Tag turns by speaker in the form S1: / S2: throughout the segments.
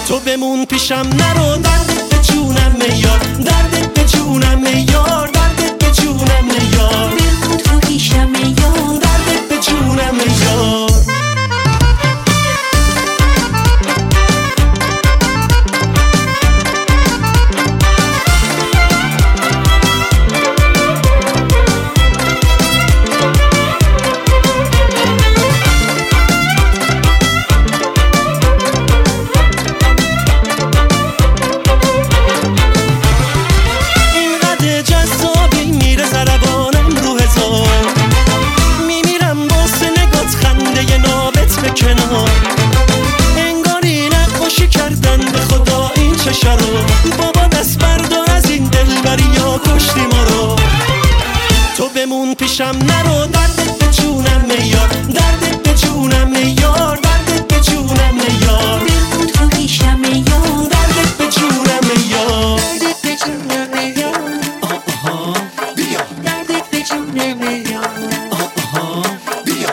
S1: تو بمون پیشم نرو، دردت به جونم میار، دردت به جونم میار، دردت به جونم میار،
S2: بمون تو پیشم میار،
S1: دردت به جونم میار. انگاری نقاشی کردن به خدا این چشه رو، بابا دست بردار از این دلبریا کشتی ما رو. تو بمون پیشم نرو، دردت به جونم میار، دردت به جونم میار، دردت به جونم میار،
S2: بمون تو پیشم میار،
S1: دردت به جونم میار،
S2: دردت به جونم میار،
S1: بیا
S2: دردت به جونم میار.
S1: بیا.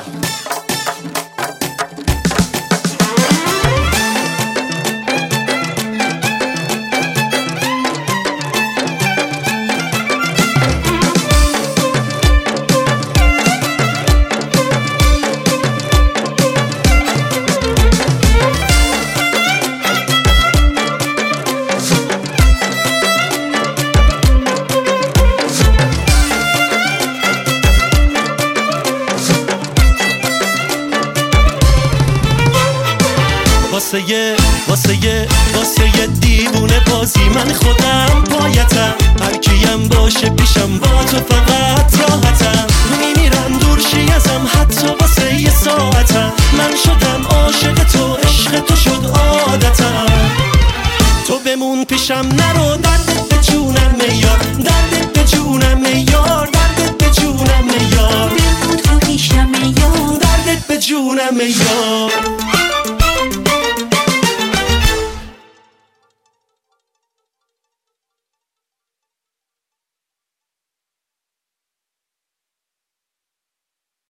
S1: واسه یه دیوونه بازی من خودم پایتم، هر کیم باشه پیشم با تو فقط راحتم. میمیرم دور شی ازم حتی واسه یه ساعتم، من شدم عاشق تو، عشق تو شد عادتم. تو بمون پیشم نرو، دردت به جونم میار، دردت به جونم میار، دردت به جونم میار،
S2: بمون تو پیشم میار،
S1: دردت به جونم میار.